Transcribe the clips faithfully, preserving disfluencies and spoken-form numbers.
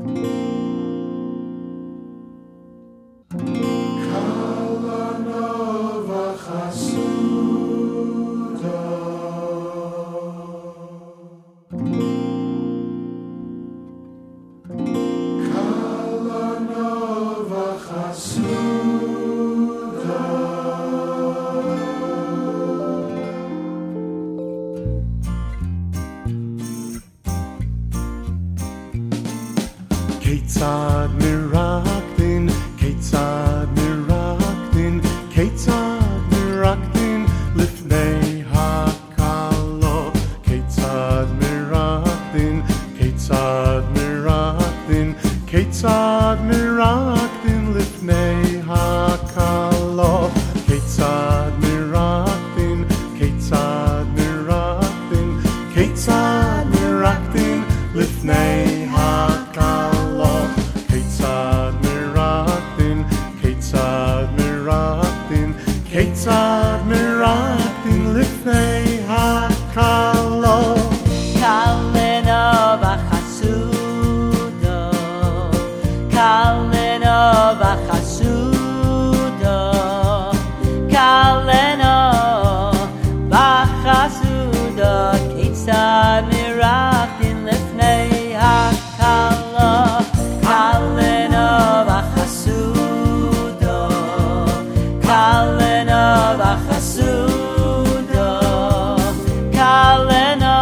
כיצד מרקדין, כיצד מרקדין, כיצד מרקדין לפני הקלה. כיצד מרקדין, כיצד מרקדין, כיצד מרקדין לפני הקלה. כיצד מרקדין, כיצד מרקדין, כיצד מרקדין לפני הקלה. כיצד מרקדין, כיצד מרקדין, כיצד מרקדין לפני הקלה. Kaleno v'chasudo, Kaleno v'chasudo, Kaleno v'chasudo, Keitzad mirakdin lifnei hakala. Kaleno v'chasudo, Kaleno v'chasudo, Kaleno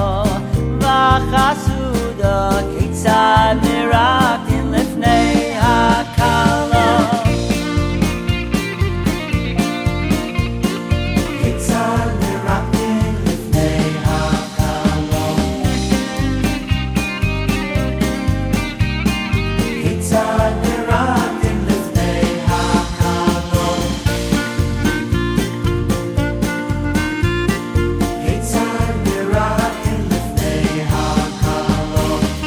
v'chasudo, Keitzad mirakdin lifnei hakala. Keitzad mirakdin lifnei hakala. Keitzad mirakdin lifnei hakala. Keitzad mirakdin lifnei hakala.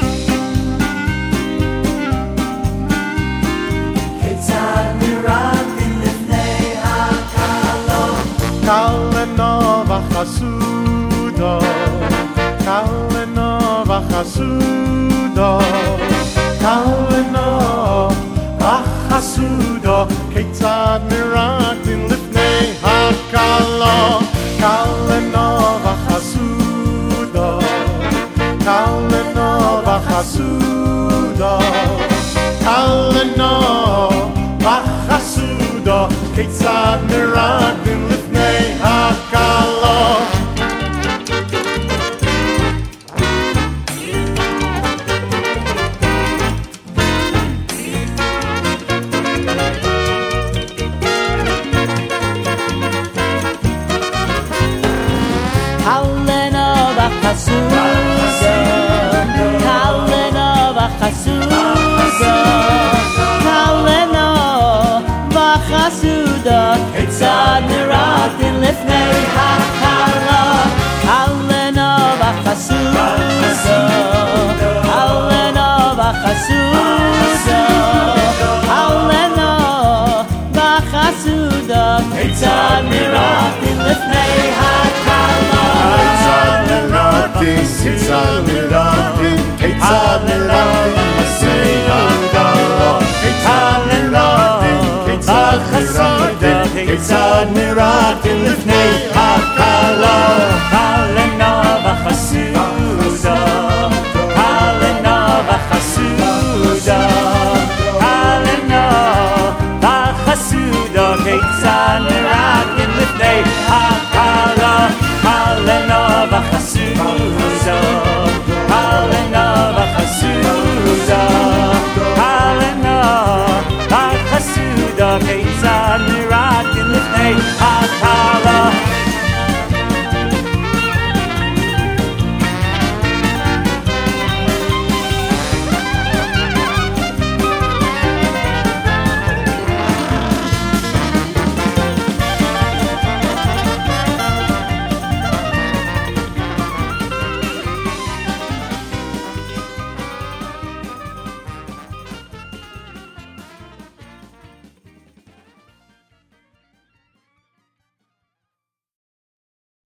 Keitzad mirakdin lifnei hakala. Kaleno v'chasudo, Kaleno v'chasudo, Kaleno v'chasudo, Keitzad miraqdin lifnei hakala. Kaleno v'chasudo, Kaleno v'chasudo, Kaleno v'chasudo, Keitzad miraqdin lifnei hakala. Kaleno v'chasudo, Kaleno v'chasudo, Kaleno v'chasudo, Keitzad mirakdin lifnei hakala. Kaleno v'chasudo, Kaleno v'chasudo,